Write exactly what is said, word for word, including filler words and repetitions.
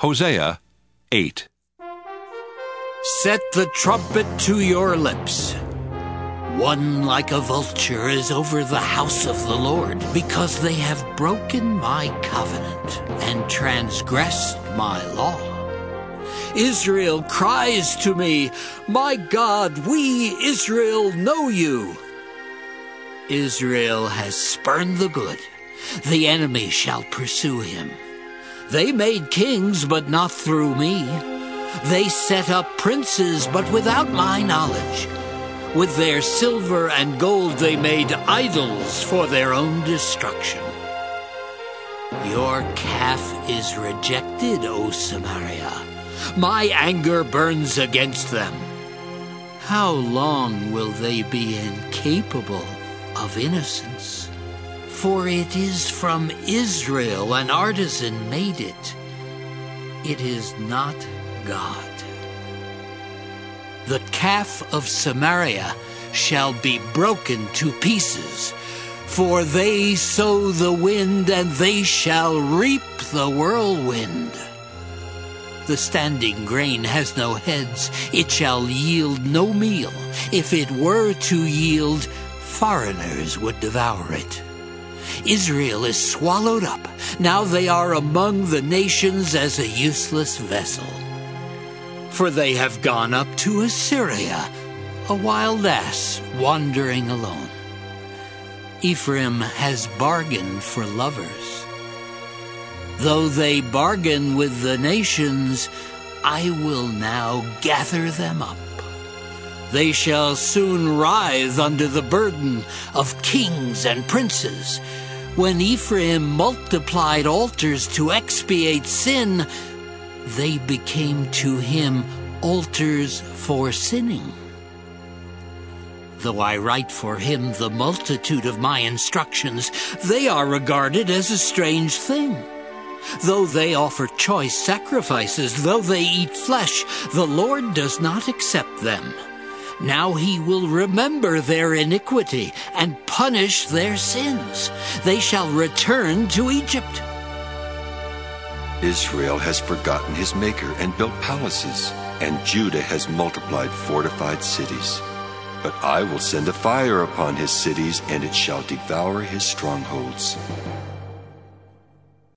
Hosea eight. Set the trumpet to your lips. One like a vulture is over the house of the Lord, because they have broken my covenant and transgressed my law. Israel cries to me, "My God, we, Israel, know you." Israel has spurned the good. The enemy shall pursue him. They made kings, but not through me. They set up princes, but without my knowledge. With their silver and gold they made idols for their own destruction. Your calf is rejected, O Samaria. My anger burns against them. How long will they be incapable of innocence? For it is from Israel an artisan made it. It is not God. The calf of Samaria shall be broken to pieces, for they sow the wind, and they shall reap the whirlwind. The standing grain has no heads, it shall yield no meal. If it were to yield, foreigners would devour it. Israel is swallowed up. Now they are among the nations as a useless vessel. For they have gone up to Assyria, a wild ass wandering alone. Ephraim has bargained for lovers. Though they bargain with the nations, I will now gather them up. They shall soon writhe under the burden of kings and princes. When Ephraim multiplied altars to expiate sin, they became to him altars for sinning. Though I write for him the multitude of my instructions, they are regarded as a strange thing. Though they offer choice sacrifices, though they eat flesh, the Lord does not accept them. Now he will remember their iniquity and punish their sins. They shall return to Egypt. Israel has forgotten his maker and built palaces, and Judah has multiplied fortified cities. But I will send a fire upon his cities, and it shall devour his strongholds.